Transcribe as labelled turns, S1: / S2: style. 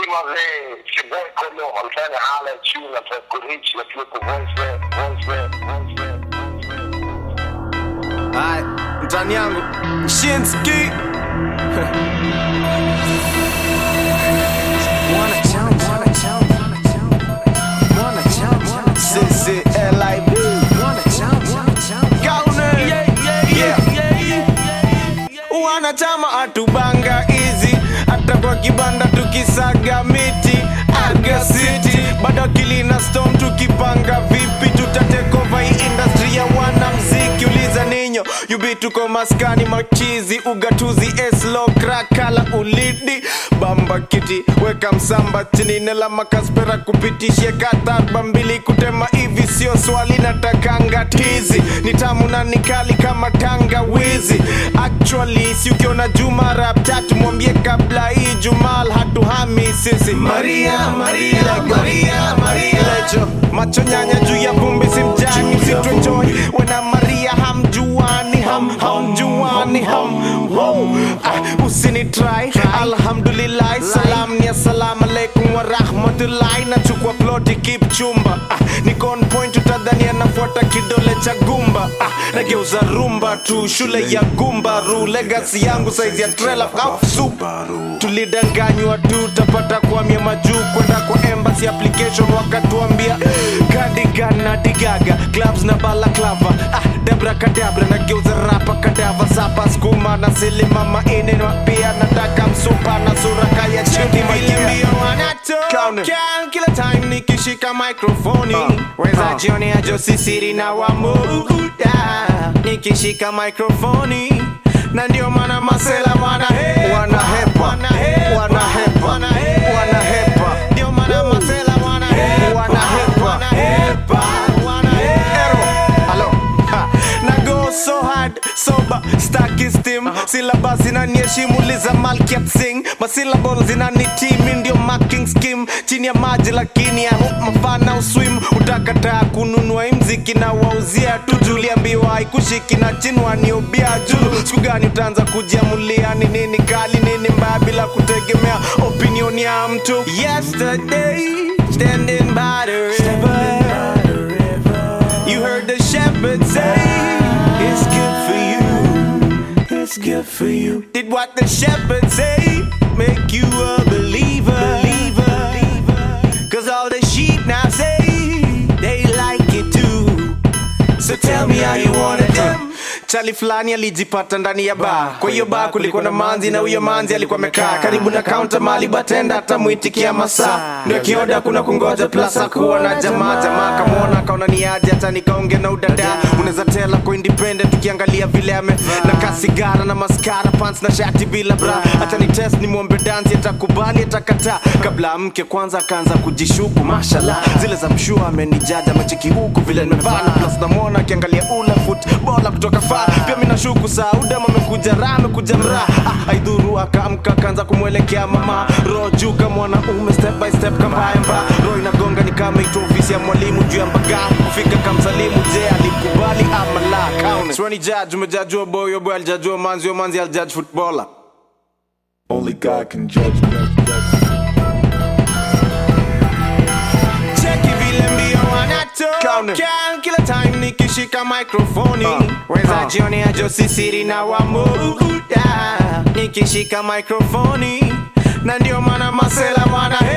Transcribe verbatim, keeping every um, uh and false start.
S1: mazee, it's your boy Kolo. I'm trying to holler at you, I'm trying to reach you, let's look voice rap, voice rap, voice rap.
S2: Alright, mtani yangu Shinski. Wanna challenge, wanna challenge, wanna challenge, wanna challenge, C C L I B. Wanna challenge, wanna challenge, Gaune. Yeah, yeah, yeah, yeah, yeah. Wanachama atubanga easy, hata kwa kibanda tukisaga miti Arga City, bado akili na storm tukipanga vipi tutatake over hii industry ya wanamziki. Uliza ninyo, yubi tuko maskani machizi, ugatuzi eslo krakala ulidi bamba kiti, weka msamba chini nela makaspera kupitishia katarba mbili kutema hivi sio swali natakanga tizi, nitamu na nikali kama tanga wizi. Actually si ukiona juma rap tatu mwambie kabla hii jumal hatuhami sisi Maria, Maria, Maria, Maria Lecho, macho nyanya juu ya vumbi simjani msitu enjoy. Wena Maria hamjuani, ham, hamjuani, ham wow. Ah, usini try, alhamdulillah, salam ni assalamu alaikum wa rahmatullahi. Na chukua ploti keep chumba, ah, niko on point utadhani anafuata kidole cha gumba. Ah, nageuza rumba tu, shule ya gumbaru. Legacy yangu size ya trailer au Subaru. Tulidanganywa tu, tapata kwa mia majuu kwenda kwa embassy application wakatuambia Cardigan na digaga, clubs na balaclava. Ah, Debra kadabra na geuza rapa kadava. Sapa skuma na silima maine na pia nataka msupa na sura kaya chini makimbia wanatoka kila time nikishika microphone. uh, Weza uh. jioni ya Josi Siri na wamuda nikishika microphone. Na ndio maana masela wana hepa, wana hepa, wana hepa, wana hepa. Ndio maana masela wana hepa, wana hepa, wana hepa, wana hepa. Hello, na go so hard, sober, stack is team. uh-huh. Syllabus zinanieshimu liza Malkiat Singh. Masyllables zinanitimi ndio marking scheme. Chini ya maji lakini ya hope mafana uswim. Utakataa kununua mziki na wauzia tu. Juliambiwa haikushiki na chinwa ni ubia julu. Siku gani utaanza kujiamulia ni nini kali nini mbaya bila kutegemea opinion ya mtu. Yesterday, standing by the river, you heard the shepherd say it's good for you, it's good for you. Did what the shepherd say make you a believer, believer. Cause all the sheep now say they like it too. So tell me how you want it them. Chali fulani alijipata ndani ya bar. Kwa hiyo bar kulikuwa na manzi na huyo manzi alikuwa amekaa karibu na counter mali batenda atamuitikia masaa. Ndio kioda kuna kungoja plus akuwa na jamaa. Jamaa kamuona kaona ni aje hata nikaonge na udada. Unaweza tela kwa independent ukiangalia vile ame na kasigara na mascara pants na shati bila bra. Hata ni test ni muombe dance atakubali atakataa. Kabla mke kwanza kaanza kujishuku mashallah. Zile za mshua amenijaja machiki huku vile nimevana plus namuona akiangalia ula football kutoka fa. Pia mina shuku sauda mamekuja rame kuja mra. Ah, haidhuru akaamka kaanza kumwelekea mama. Roho juu kama mwanaume step by step kama emba. Roho inagonga ni kama ito ofisi ya mwalimu juu ya mbaga. Kufika kamsalimu je alikubali ama la kaune. Swani judge umejajua boy yo boy alijajua manzi yo manzi alijudge footballer.
S3: Only God can judge me.
S2: Check vile mbio wanatoka kila time nikishika microphone. uh, Weza uh. jioni ya Josi Siri na wamuda nikishika microphone. Na ndio maana masela wana